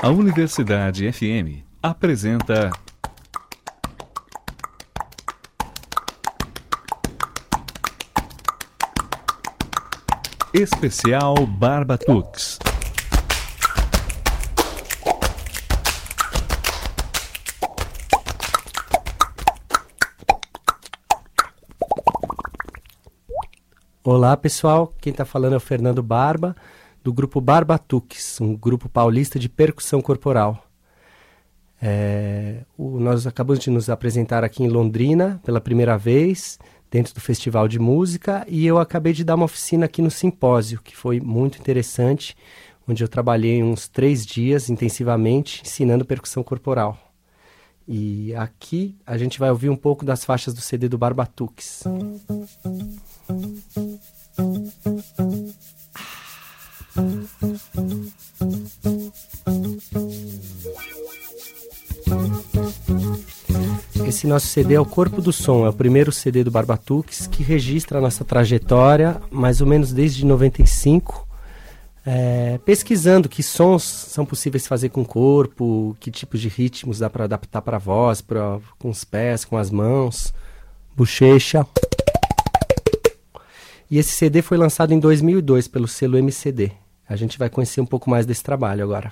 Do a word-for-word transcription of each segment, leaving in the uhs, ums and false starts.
A Universidade F M apresenta Especial Barbatux. Olá pessoal, quem está falando é o Fernando Barba, do grupo Barbatux, um grupo paulista de percussão corporal. É, o, nós acabamos de nos apresentar aqui em Londrina pela primeira vez, dentro do Festival de Música, e eu acabei de dar uma oficina aqui no Simpósio, que foi muito interessante, onde eu trabalhei uns três dias intensivamente ensinando percussão corporal. E aqui a gente vai ouvir um pouco das faixas do C D do Barbatux. Esse nosso C D é o Corpo do Som, é o primeiro C D do Barbatux que registra a nossa trajetória, mais ou menos desde noventa e cinco, é, pesquisando que sons são possíveis fazer com o corpo, que tipos de ritmos dá para adaptar para a voz, pra, com os pés, com as mãos, bochecha. E esse C D foi lançado em dois mil e dois pelo selo M C D. A gente vai conhecer um pouco mais desse trabalho agora.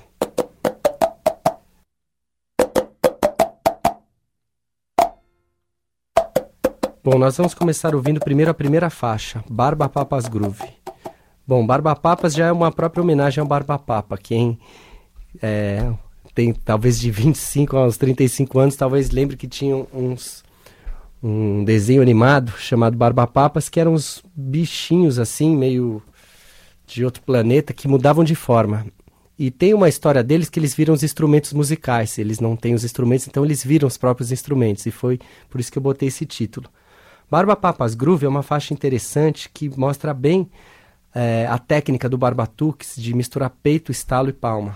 Bom, nós vamos começar ouvindo primeiro a primeira faixa, Barba Papas Groove. Bom, Barba Papas já é uma própria homenagem ao Barba Papa. Quem é, tem talvez de vinte e cinco aos trinta e cinco anos, talvez lembre que tinham uns... um desenho animado chamado Barba Papas, que eram uns bichinhos assim, meio de outro planeta, que mudavam de forma. E tem uma história deles que eles viram os instrumentos musicais. Eles não têm os instrumentos, então eles viram os próprios instrumentos. E foi por isso que eu botei esse título. Barba Papas Groove é uma faixa interessante que mostra bem é, a técnica do Barbatux de misturar peito, estalo e palma.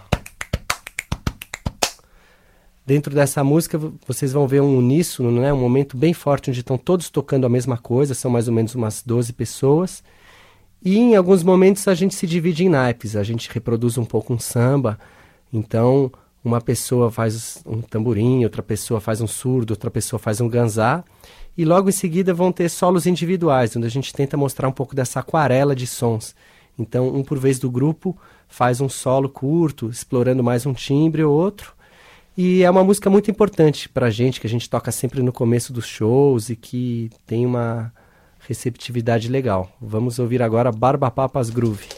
Dentro dessa música vocês vão ver um uníssono, né? Um momento bem forte onde estão todos tocando a mesma coisa, são mais ou menos umas doze pessoas. E em alguns momentos a gente se divide em naipes, a gente reproduz um pouco um samba, então uma pessoa faz um tamborim, outra pessoa faz um surdo, outra pessoa faz um ganzá, e logo em seguida vão ter solos individuais, onde a gente tenta mostrar um pouco dessa aquarela de sons. Então um por vez do grupo faz um solo curto, explorando mais um timbre ou outro. E é uma música muito importante pra gente, que a gente toca sempre no começo dos shows e que tem uma receptividade legal. Vamos ouvir agora Barba Papas Groove.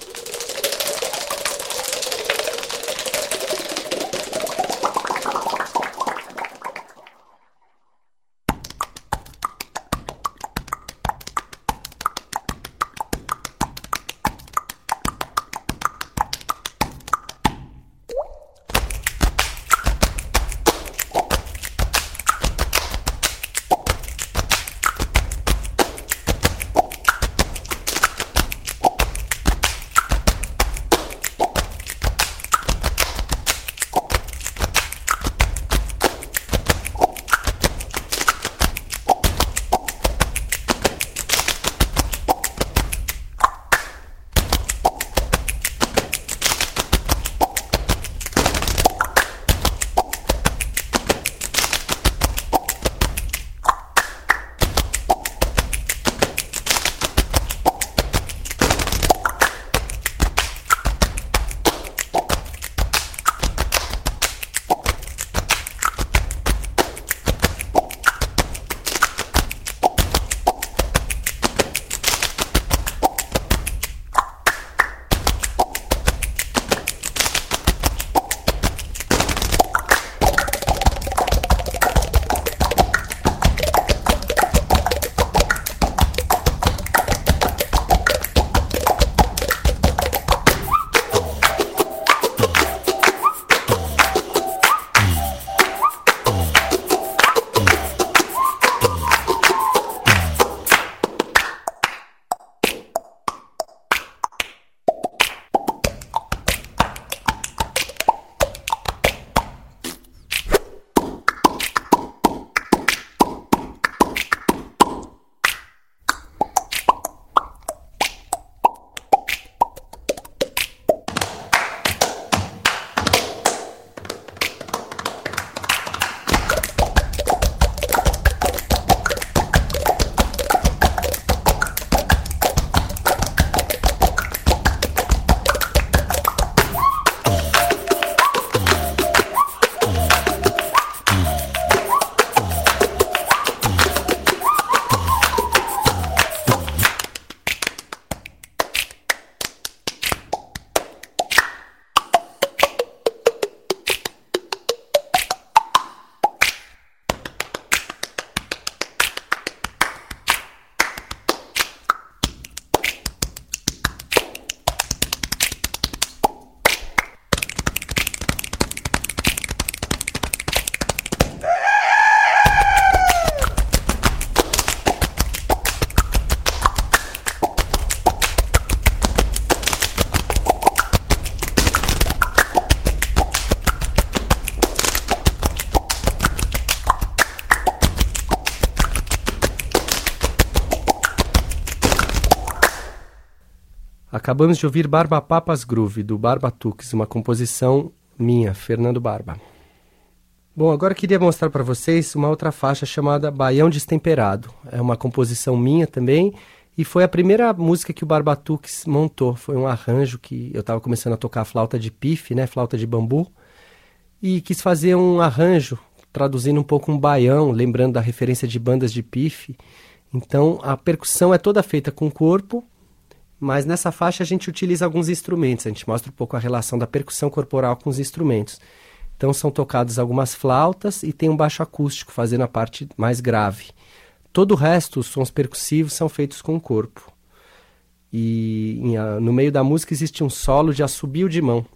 Acabamos de ouvir Barba Papas Groove, do Barbatuques, uma composição minha, Fernando Barba. Bom, agora eu queria mostrar para vocês uma outra faixa chamada Baião Destemperado. É uma composição minha também, e foi a primeira música que o Barbatuques montou. Foi um arranjo que eu estava começando a tocar flauta de pife, né, flauta de bambu, e quis fazer um arranjo, traduzindo um pouco um baião, lembrando da referência de bandas de pife. Então, a percussão é toda feita com o corpo, mas nessa faixa a gente utiliza alguns instrumentos, a gente mostra um pouco a relação da percussão corporal com os instrumentos. Então são tocadas algumas flautas e tem um baixo acústico fazendo a parte mais grave. Todo o resto, os sons percussivos, são feitos com o corpo. E em, a, no meio da música existe um solo de assobio de mão.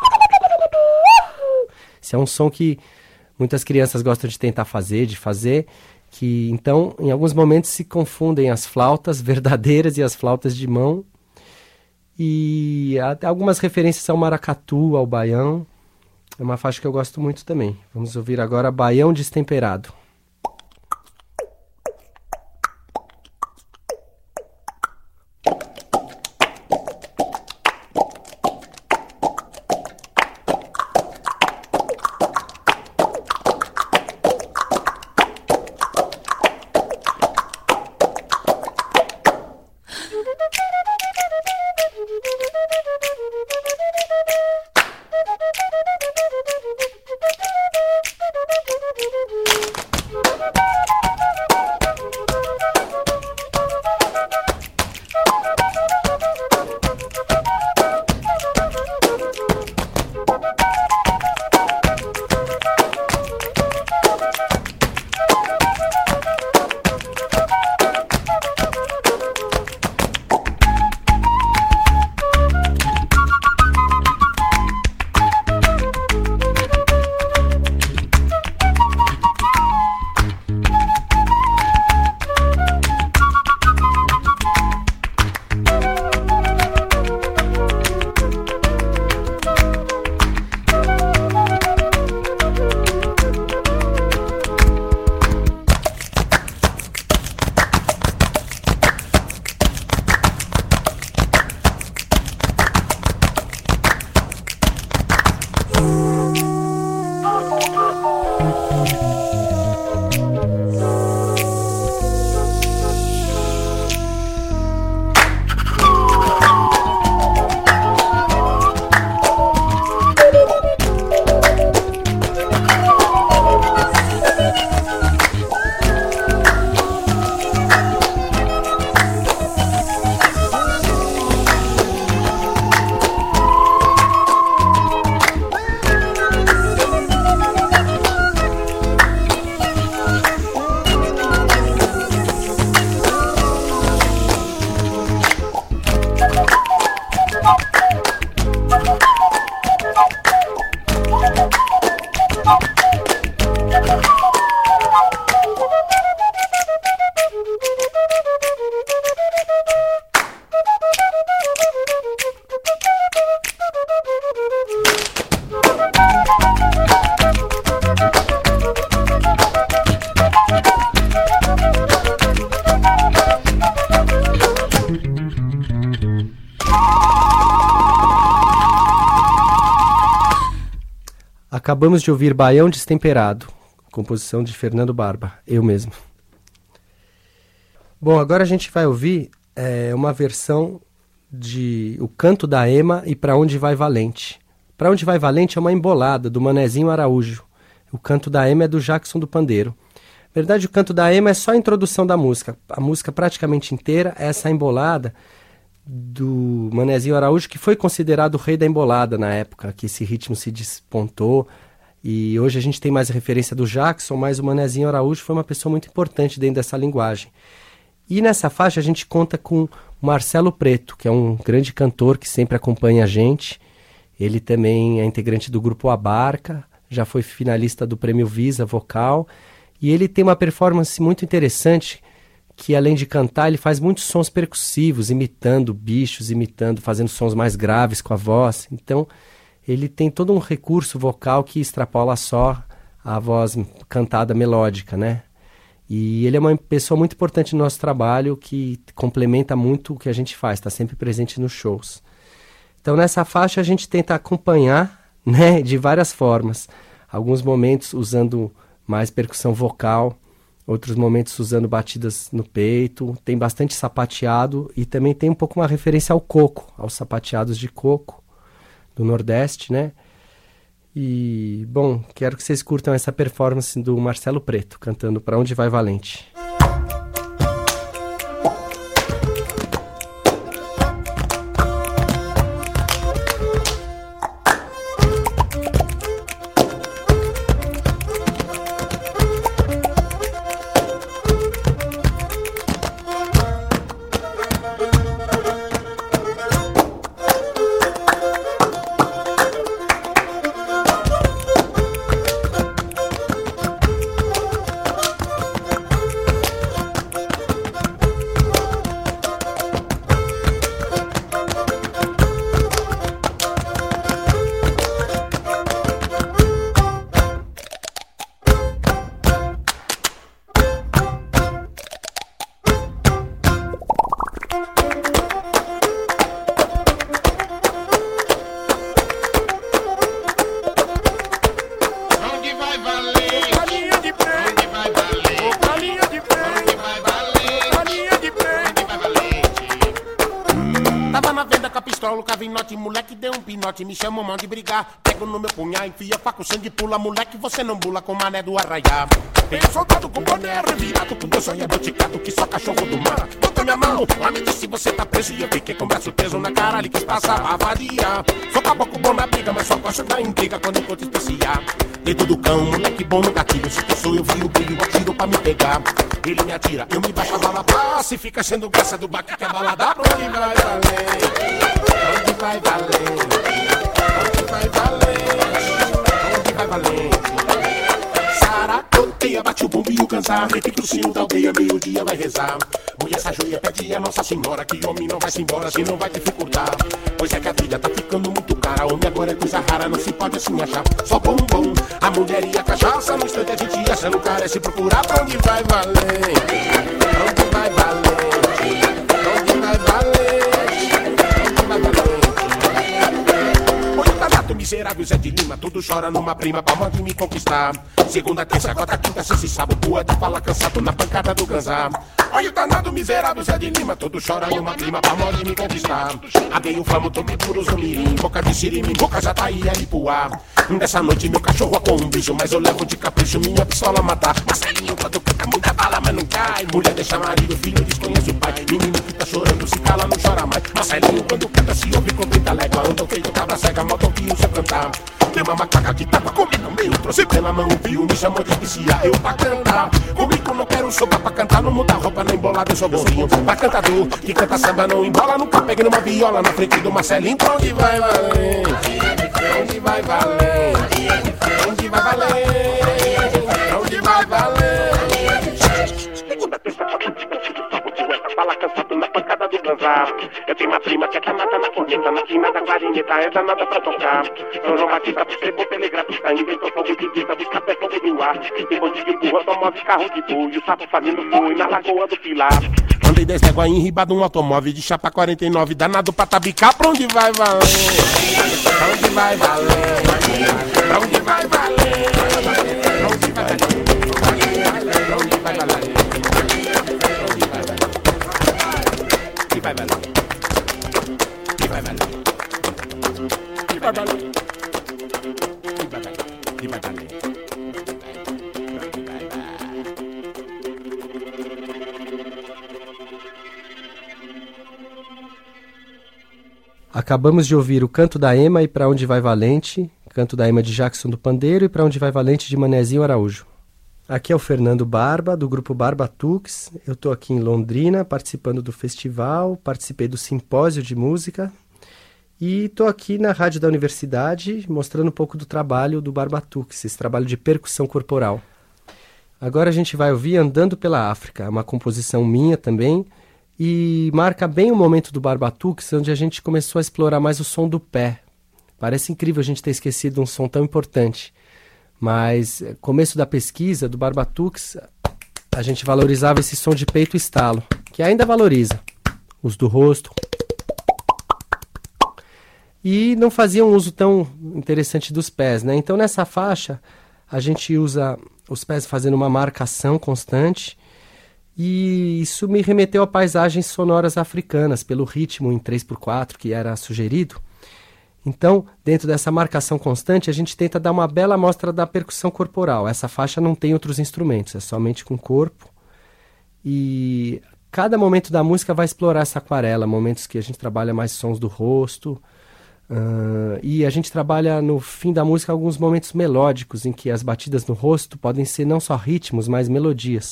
Esse é um som que muitas crianças gostam de tentar fazer, de fazer, que então em alguns momentos se confundem as flautas verdadeiras e as flautas de mão. E até algumas referências ao maracatu, ao baião. É uma faixa que eu gosto muito também. Vamos ouvir agora Baião Destemperado. Acabamos de ouvir Baião Destemperado, composição de Fernando Barba, eu mesmo. Bom, agora a gente vai ouvir é, uma versão de O Canto da Ema e Pra Onde Vai Valente. Pra Onde Vai Valente é uma embolada do Manezinho Araújo. O Canto da Ema é do Jackson do Pandeiro. Na verdade, o Canto da Ema é só a introdução da música. A música praticamente inteira é essa embolada do Manezinho Araújo, que foi considerado o rei da embolada na época, que esse ritmo se despontou. E hoje a gente tem mais referência do Jackson, mas o Manezinho Araújo foi uma pessoa muito importante dentro dessa linguagem. E nessa faixa a gente conta com o Marcelo Preto, que é um grande cantor que sempre acompanha a gente. Ele também é integrante do grupo Abarca, já foi finalista do Prêmio Visa Vocal. E ele tem uma performance muito interessante, que além de cantar, ele faz muitos sons percussivos, imitando bichos, imitando, fazendo sons mais graves com a voz. Então, ele tem todo um recurso vocal que extrapola só a voz cantada melódica, né? E ele é uma pessoa muito importante no nosso trabalho, que complementa muito o que a gente faz, está sempre presente nos shows. Então nessa faixa a gente tenta acompanhar, né, de várias formas. Alguns momentos usando mais percussão vocal, outros momentos usando batidas no peito, tem bastante sapateado e também tem um pouco uma referência ao coco, aos sapateados de coco do Nordeste, né? E, bom, quero que vocês curtam essa performance do Marcelo Preto, cantando Pra Onde Vai Valente. Moleque deu um pinote, me chamou mão de brigar. Pego no meu punhar, enfia faca, o sangue pula. Moleque, você não bula com mané do arraiá. Venho soldado com boné revirado, com teu sonho boticado, que só cachorro do mar. Bota minha mão, lá me disse você tá preso. E eu fiquei com o braço preso na cara, ali que passa a vadia. Sou caboclo bom na briga, mas só gosto da intriga quando encontro especial. Dedo do cão, moleque bom no gatilho. Se tu sou eu, vi o brilho, atiro pra me pegar. Ele me atira, eu me baixo a bala, passa e fica sendo graça do baque que a bala dá pra onde vai valer. Onde vai valer? Onde vai valer? Onde vai valer? Saracoteia, bate o bombo e o cansar. Repita o sino da aldeia, meio-dia vai rezar. Mulher essa joia pede a Nossa Senhora que homem não vai se embora, se não vai dificultar. Pois é que a trilha tá ficando muito cara. Homem agora é coisa rara, não se pode assim achar. Só bom, bom, a mulher e a cachaça. No instante a gente achando carece procurar. Pra onde vai valer? Pra onde vai valer? Pra onde vai valer? Miserável Zé de Lima, tudo chora numa prima pra mãe me conquistar. Segunda, terça, quarta, quinta, sexta e sábado, rua de fala cansado na pancada do ganzá. Olha o danado miserável Zé de Lima, tudo chora numa prima pra mãe me conquistar. Aguei o flamo, tomei puros no mirim, boca de sirimi, boca já tá ia Ipuá. Nessa noite meu cachorro com um bicho, mas eu levo de capricho minha pistola matar. Marcelinho quando canta muita bala, mas não cai. Mulher deixa marido, filho desconhece o pai. Menino que tá chorando, se cala, não chora mais. Marcelinho quando canta se ouve com trinta légua. Ando feito cabra cega, mal ouvi o seu cantar. Tem uma macaca que tava comendo meio, trouxe pela mão, viu, me chamou de especial, eu pra cantar. Comigo não quero sopa pra cantar, não muda roupa, nem embolada, eu sou bonzinho. Pra cantador, que canta samba não embola, nunca pegue numa viola na frente do Marcelinho. Pra onde vai valer? Pra onde vai valer? Pra onde vai valer? Pra onde vai valer? Segunda, terça, quarta, quinta, sexta, sábado, fala cansado na pancada do ganzá. Eu tenho uma prima que é danada na corneta, na quina da clarineta, é danada pra tocar. São João Batista, percebou telegrafista, inventou fogo de vista, busca pé fogo no ar. Tem bonde de burro, automóvel, carro de boi, o sapo fazendo fui na lagoa do Pilar. Andei dez réguas enribado um automóvel de chapa quarenta e nove, danado pra tabicar, pra onde vai valer? Pra onde vai valer? Pra onde vai valer? Pra onde vai valer? Pra onde vai valer? Que vai valer? Que vai valer? Que vai valer? Que vai valer? Que vai valer? Acabamos de ouvir o Canto da Ema e Pra Onde Vai Valente, Canto da Ema de Jackson do Pandeiro e Pra Onde Vai Valente de Manezinho Araújo. Aqui é o Fernando Barba, do grupo Barba Tux. Eu estou aqui em Londrina, participando do festival, participei do simpósio de música e estou aqui na rádio da universidade mostrando um pouco do trabalho do Barba Tux, esse trabalho de percussão corporal. Agora a gente vai ouvir Andando pela África, uma composição minha também, e marca bem o momento do Barba Tux, onde a gente começou a explorar mais o som do pé. Parece incrível a gente ter esquecido um som tão importante. Mas começo da pesquisa do Barba Tux, a gente valorizava esse som de peito e estalo, que ainda valoriza. Os do rosto. E não fazia um uso tão interessante dos pés, né? Então nessa faixa a gente usa os pés fazendo uma marcação constante, e isso me remeteu a paisagens sonoras africanas, pelo ritmo em três por quatro que era sugerido. Então, dentro dessa marcação constante, a gente tenta dar uma bela amostra da percussão corporal. Essa faixa não tem outros instrumentos, é somente com o corpo. E cada momento da música vai explorar essa aquarela, momentos que a gente trabalha mais sons do rosto. Uh, e a gente trabalha no fim da música alguns momentos melódicos, em que as batidas no rosto podem ser não só ritmos, mas melodias.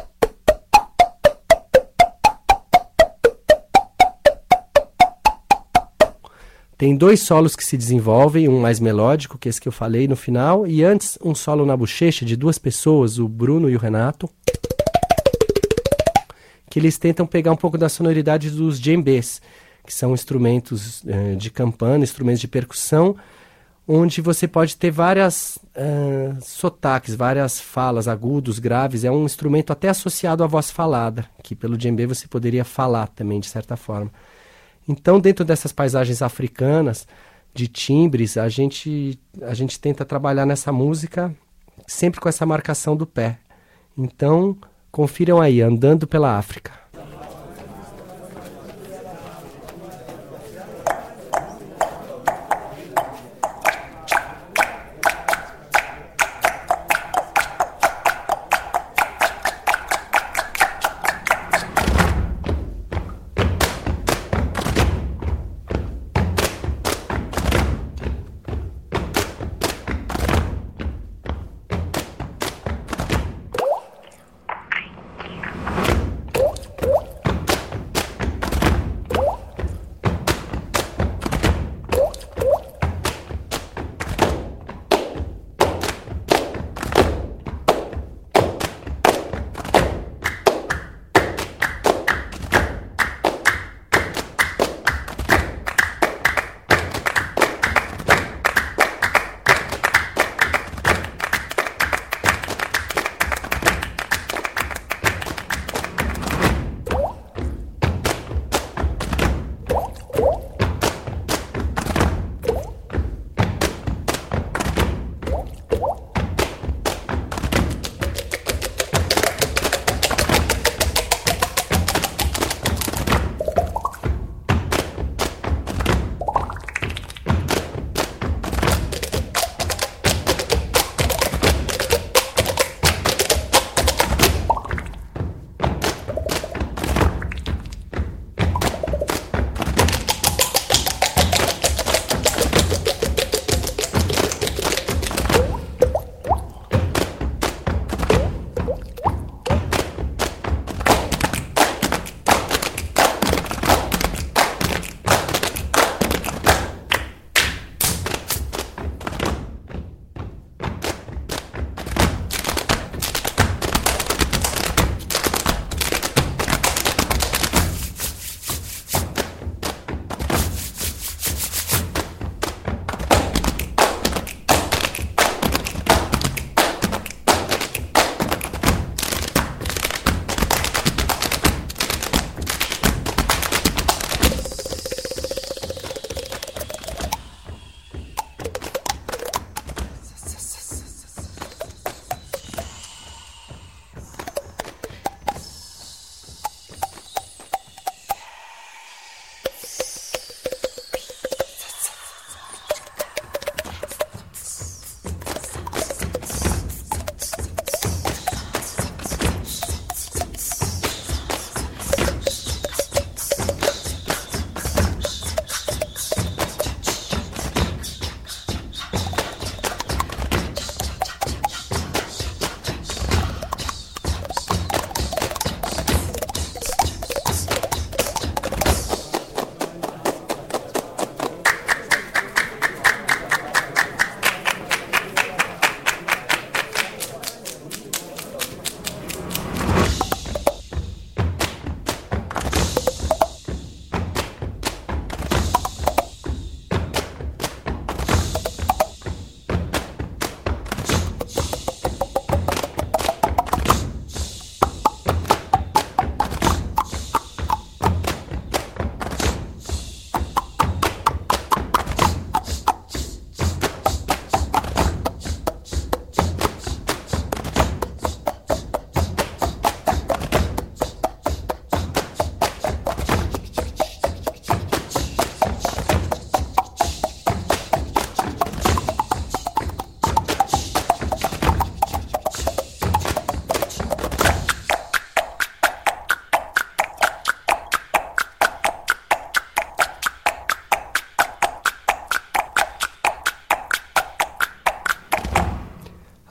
Tem dois solos que se desenvolvem, um mais melódico, que é esse que eu falei no final, e antes um solo na bochecha de duas pessoas, o Bruno e o Renato, que eles tentam pegar um pouco da sonoridade dos djembês, que são instrumentos uh, de campana, instrumentos de percussão, onde você pode ter várias uh, sotaques, várias falas, agudos, graves. É um instrumento até associado à voz falada, que pelo djembê você poderia falar também, de certa forma. Então, dentro dessas paisagens africanas, de timbres, a gente, a gente tenta trabalhar nessa música sempre com essa marcação do pé. Então, confiram aí, Andando pela África.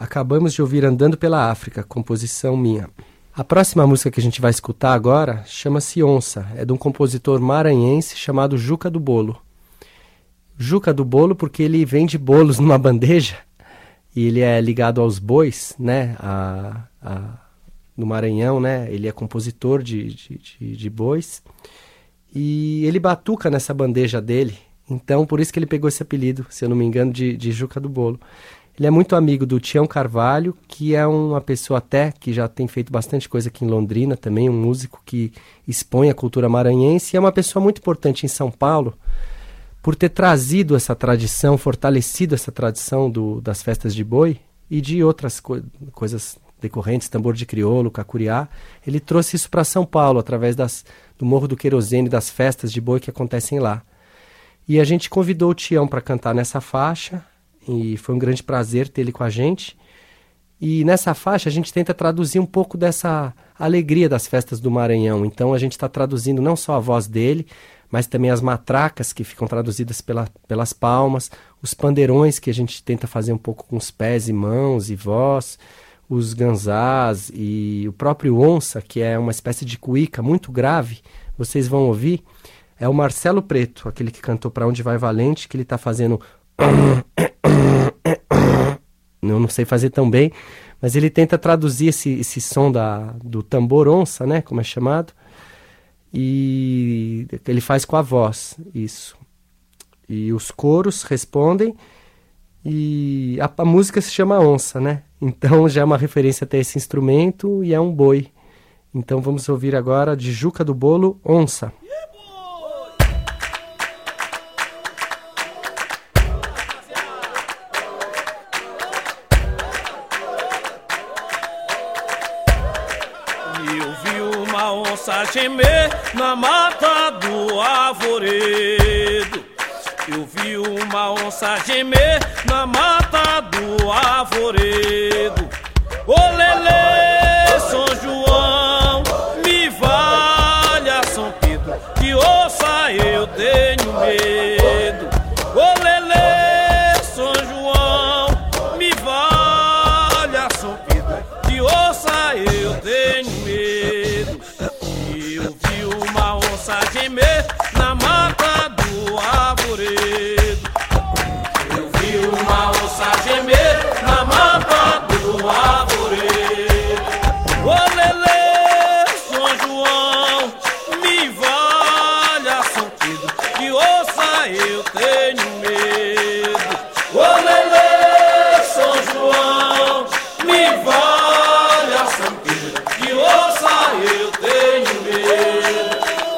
Acabamos de ouvir Andando pela África, composição minha. A próxima música que a gente vai escutar agora chama-se Onça, é de um compositor maranhense chamado Juca do Bolo. Juca do Bolo porque ele vende bolos numa bandeja e ele é ligado aos bois, né, a, a, no Maranhão, né, ele é compositor de, de, de, de bois e ele batuca nessa bandeja dele, então por isso que ele pegou esse apelido, se eu não me engano, de, de Juca do Bolo. Ele é muito amigo do Tião Carvalho, que é uma pessoa até que já tem feito bastante coisa aqui em Londrina também, um músico que expõe a cultura maranhense, e é uma pessoa muito importante em São Paulo, por ter trazido essa tradição, fortalecido essa tradição do, das festas de boi e de outras co- coisas decorrentes, tambor de crioulo, cacuriá. Ele trouxe isso para São Paulo, através das, do Morro do Querosene, das festas de boi que acontecem lá. E a gente convidou o Tião para cantar nessa faixa, e foi um grande prazer ter ele com a gente. E nessa faixa a gente tenta traduzir um pouco dessa alegria das festas do Maranhão. Então a gente está traduzindo não só a voz dele, mas também as matracas que ficam traduzidas pela, pelas palmas, os pandeirões que a gente tenta fazer um pouco com os pés e mãos e voz, os ganzás e o próprio onça, que é uma espécie de cuíca muito grave, vocês vão ouvir. É o Marcelo Preto, aquele que cantou Pra Onde Vai Valente, que ele está fazendo... Eu não sei fazer tão bem, mas ele tenta traduzir esse, esse som da, do tambor onça, né, como é chamado, e ele faz com a voz, isso. E os coros respondem, e a, a música se chama Onça, né, então já é uma referência até esse instrumento e é um boi. Então vamos ouvir agora de Juca do Bolo, Onça. Gemer na mata do arvoredo. Eu vi uma onça gemer na mata do arvoredo. Ô Lelê, São João, me valha São Pedro, que onça eu tenho medo. Ô Lelê, São João, me valha São Pedro, que onça eu tenho medo. Gemer na mata do arvoredo. Eu vi uma onça gemer na mata do arvoredo. Ô Lelê, São João, me valha São Pedro, que onça eu tenho medo. Ô Lelê, São João, me valha São Pedro, que onça eu tenho medo.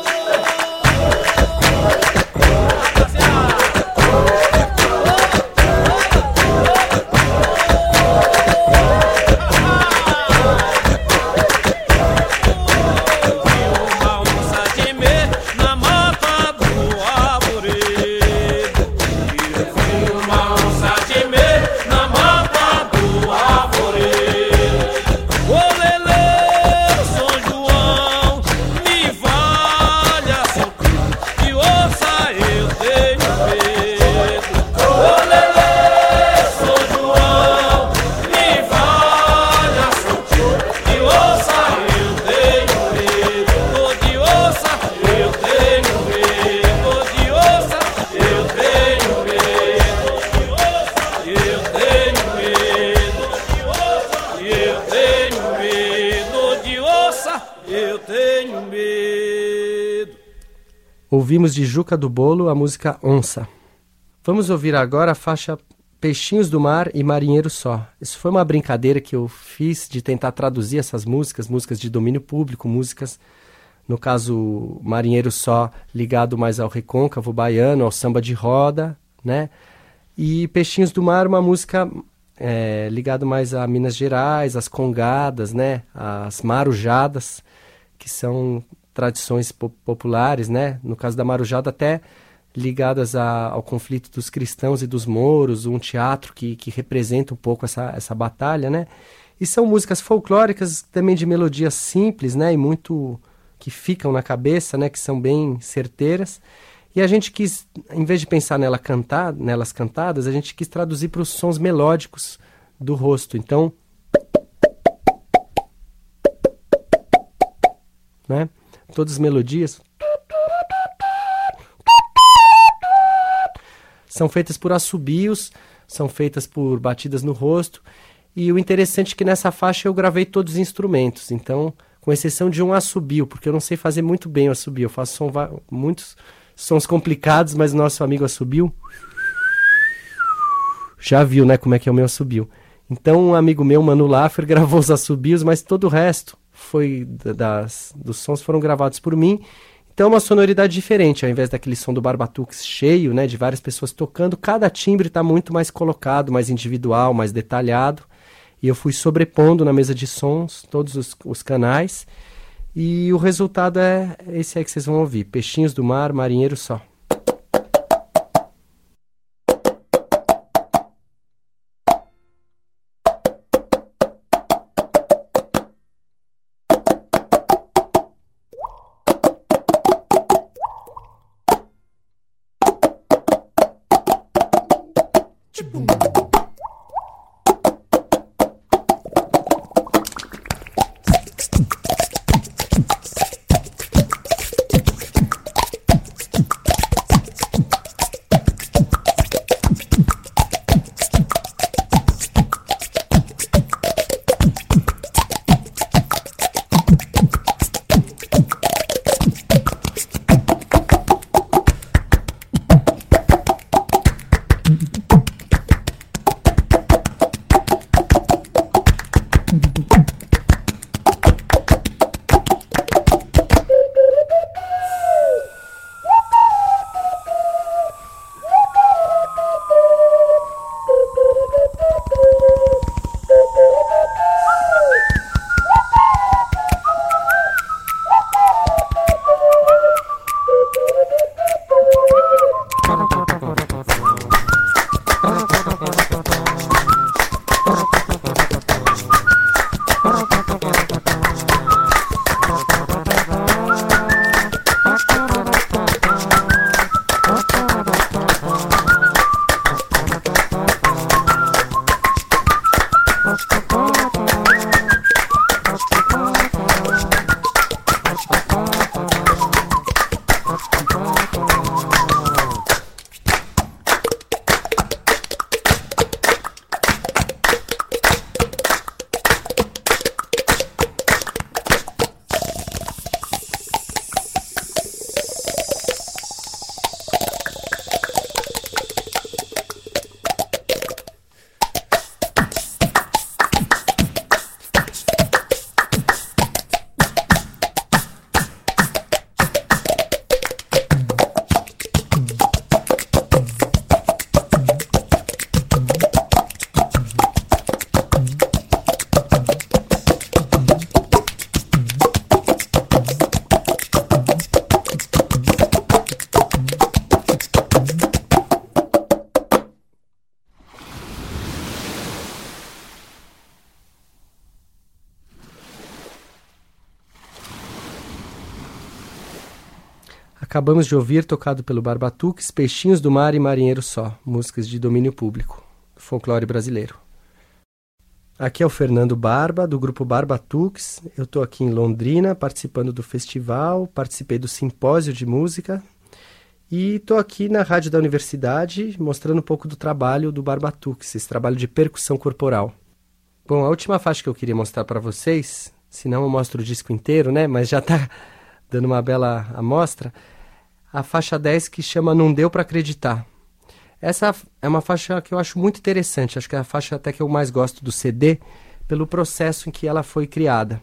Ouvimos de Juca do Bolo a música Onça. Vamos ouvir agora a faixa Peixinhos do Mar e Marinheiro Só. Isso foi uma brincadeira que eu fiz de tentar traduzir essas músicas, músicas de domínio público, músicas, no caso, Marinheiro Só, ligado mais ao recôncavo baiano, ao samba de roda, né? E Peixinhos do Mar, uma música é, ligado mais a Minas Gerais, as congadas, né? As marujadas, que são tradições po- populares, né? No caso da marujada, até ligadas a, ao conflito dos cristãos e dos mouros, um teatro que, que representa um pouco essa, essa batalha, né? E são músicas folclóricas, também de melodias simples, né? E muito que ficam na cabeça, né? Que são bem certeiras. E a gente quis, em vez de pensar nela cantar, nelas cantadas, a gente quis traduzir para os sons melódicos do rosto. Então, né? Todas as melodias são feitas por assobios, são feitas por batidas no rosto. E o interessante é que nessa faixa eu gravei todos os instrumentos. Então, com exceção de um assobio, porque eu não sei fazer muito bem o assobio. Eu faço som, muitos sons complicados, mas o nosso amigo assobio já viu, né, como é que é o meu assobio. Então, um amigo meu, Manu Laffer, gravou os assobios, mas todo o resto foi das, dos sons foram gravados por mim. Então, é uma sonoridade diferente. Ao invés daquele som do Barbatux cheio, né, de várias pessoas tocando, cada timbre está muito mais colocado, mais individual, mais detalhado. E eu fui sobrepondo na mesa de sons todos os, os canais. E o resultado é esse aí que vocês vão ouvir. Peixinhos do Mar, Marinheiro Só. Acabamos de ouvir, tocado pelo Barbatux, Peixinhos do Mar e Marinheiro Só, músicas de domínio público, folclore brasileiro. Aqui é o Fernando Barba, do grupo Barbatux. Eu estou aqui em Londrina, participando do festival, participei do simpósio de música e estou aqui na rádio da universidade mostrando um pouco do trabalho do Barbatux, esse trabalho de percussão corporal. Bom, a última faixa que eu queria mostrar para vocês, se não eu mostro o disco inteiro, né? Mas já está dando uma bela amostra. A faixa dez, que chama Não Deu Pra Acreditar. Essa é uma faixa que eu acho muito interessante, acho que é a faixa até que eu mais gosto do C D, pelo processo em que ela foi criada.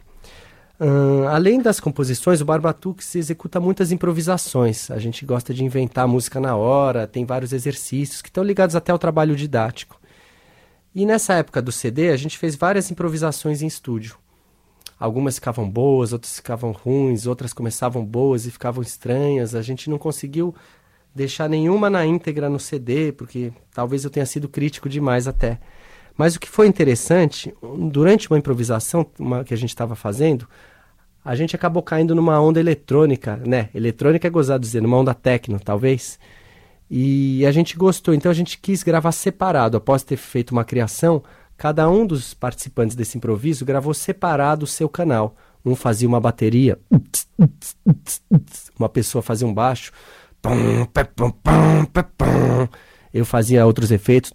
Uh, além das composições, o Barbatux executa muitas improvisações. A gente gosta de inventar música na hora, tem vários exercícios que estão ligados até ao trabalho didático. E nessa época do C D, a gente fez várias improvisações em estúdio. Algumas ficavam boas, outras ficavam ruins, outras começavam boas e ficavam estranhas. A gente não conseguiu deixar nenhuma na íntegra no C D, porque talvez eu tenha sido crítico demais até. Mas o que foi interessante, durante uma improvisação uma, que a gente estava fazendo, a gente acabou caindo numa onda eletrônica, né? Eletrônica é gozado dizer, numa onda techno, talvez. E a gente gostou, então a gente quis gravar separado. Após ter feito uma criação, Cada um dos participantes desse improviso gravou separado o seu canal. Um fazia uma bateria, uma pessoa fazia um baixo, eu fazia outros efeitos.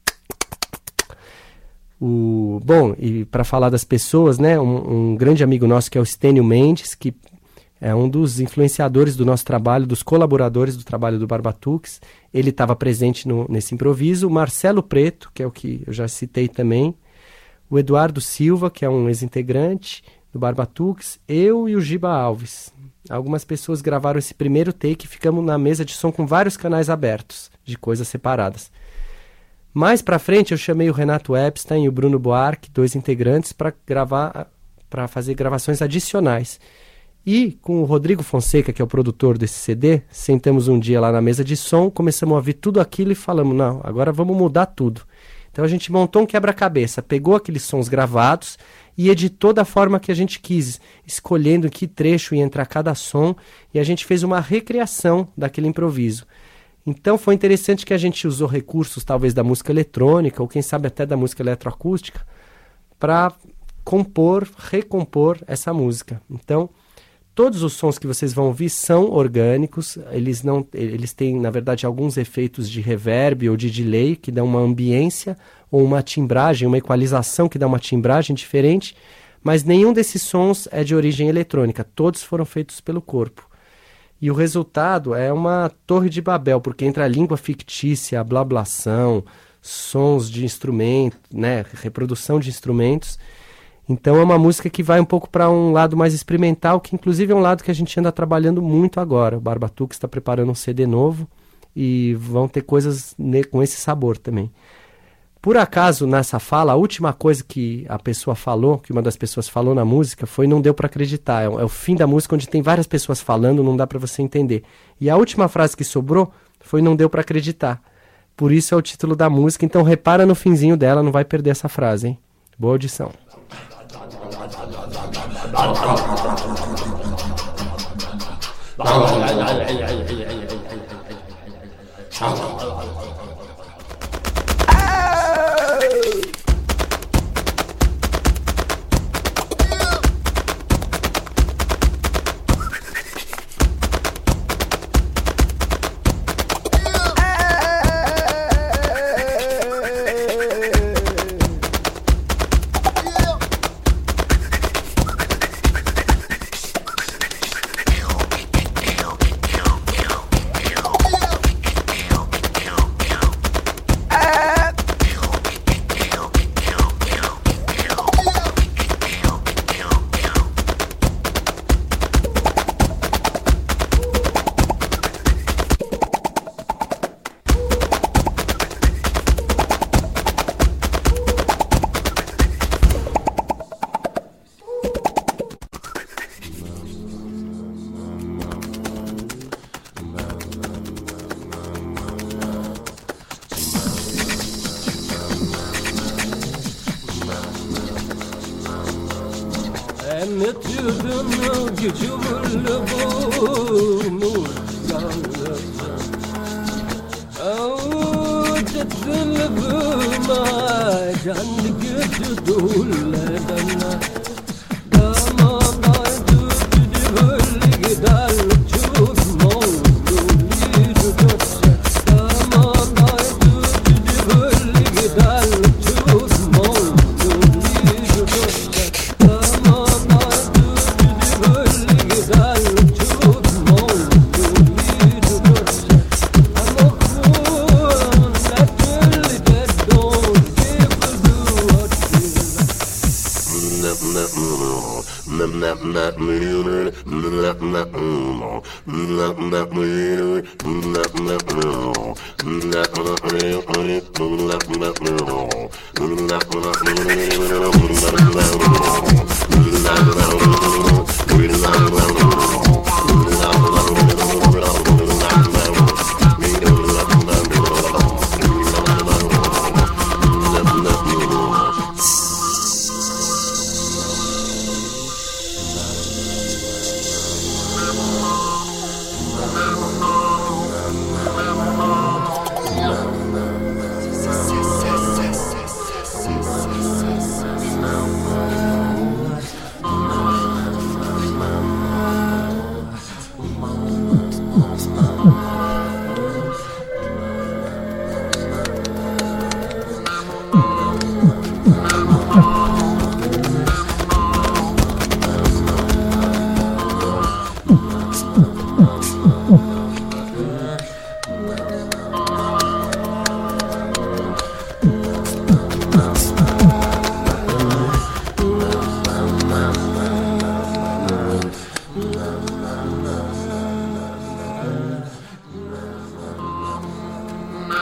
O, bom, e para falar das pessoas, né, um, um grande amigo nosso que é o Stênio Mendes, que é um dos influenciadores do nosso trabalho, dos colaboradores do trabalho do Barbatuques, ele estava presente no, nesse improviso. O Marcelo Preto, que é o que eu já citei também, o Eduardo Silva, que é um ex-integrante do Barbatuques, eu e o Giba Alves. Algumas pessoas gravaram esse primeiro take e ficamos na mesa de som com vários canais abertos, de coisas separadas. Mais pra frente eu chamei o Renato Epstein e o Bruno Buarque, dois integrantes, para gravar, para fazer gravações adicionais. E com o Rodrigo Fonseca, que é o produtor desse C D, sentamos um dia lá na mesa de som, começamos a ouvir tudo aquilo e falamos, não, agora vamos mudar tudo. Então a gente montou um quebra-cabeça, pegou aqueles sons gravados e editou da forma que a gente quis, escolhendo em que trecho ia entrar cada som, e a gente fez uma recriação daquele improviso. Então foi interessante que a gente usou recursos talvez da música eletrônica, ou quem sabe até da música eletroacústica, para compor, recompor essa música. Então, todos os sons que vocês vão ouvir são orgânicos, eles, não, eles têm, na verdade, alguns efeitos de reverb ou de delay, que dão uma ambiência, ou uma timbragem, uma equalização que dá uma timbragem diferente, mas nenhum desses sons é de origem eletrônica, todos foram feitos pelo corpo. E o resultado é uma torre de Babel, porque entra a língua fictícia, a blablação, sons de instrumento, né, reprodução de instrumentos. Então é uma música que vai um pouco para um lado mais experimental, que inclusive é um lado que a gente anda trabalhando muito agora. O Barbatuques está preparando um C D novo e vão ter coisas ne- com esse sabor também. Por acaso, nessa fala, a última coisa que a pessoa falou, que uma das pessoas falou na música, foi não deu para acreditar. É o, é o fim da música onde tem várias pessoas falando, não dá para você entender. E a última frase que sobrou foi não deu para acreditar. Por isso é o título da música, então repara no finzinho dela, não vai perder essa frase, hein? Boa audição.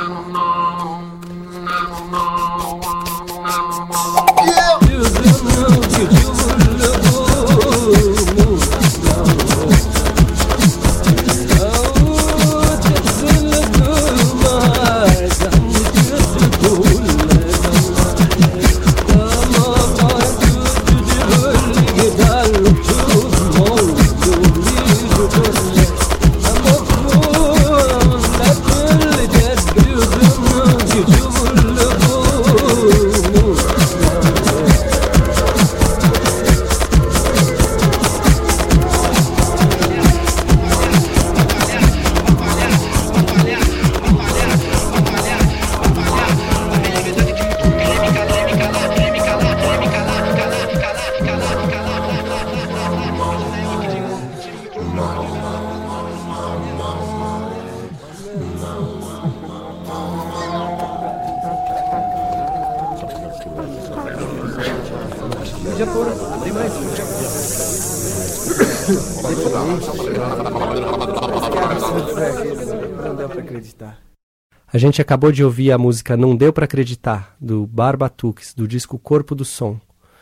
Não deu pra acreditar. A gente acabou de ouvir a música Não Deu Pra Acreditar, do Barbatuques, do disco Corpo do Som.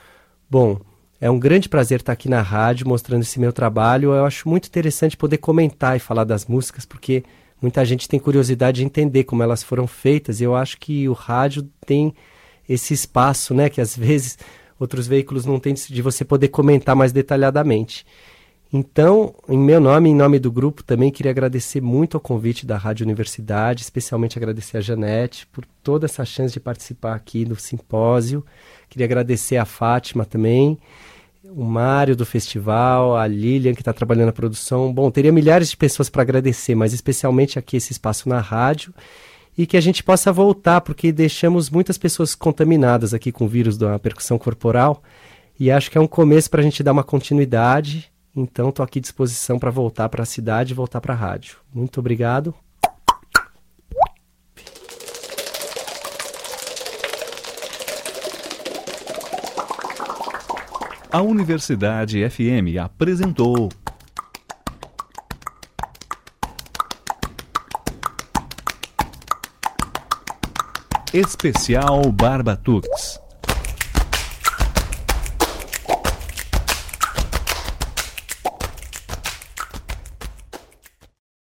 Bom, é um grande prazer estar aqui na rádio mostrando esse meu trabalho. Eu acho muito interessante poder comentar e falar das músicas, porque muita gente tem curiosidade de entender como elas foram feitas, e eu acho que o rádio tem esse espaço, né, que às vezes outros veículos não têm, de você poder comentar mais detalhadamente. Então, em meu nome, em nome do grupo, também queria agradecer muito ao convite da Rádio Universidade, especialmente agradecer a Janete por toda essa chance de participar aqui do simpósio. Queria agradecer a Fátima também, o Mário do festival, a Lilian, que está trabalhando na produção. Bom, teria milhares de pessoas para agradecer, mas especialmente aqui esse espaço na rádio, e que a gente possa voltar, porque deixamos muitas pessoas contaminadas aqui com o vírus da percussão corporal, e acho que é um começo para a gente dar uma continuidade. Então, estou aqui à disposição para voltar para a cidade e voltar para a rádio. Muito obrigado. A Universidade F M apresentou Especial Barbatuques.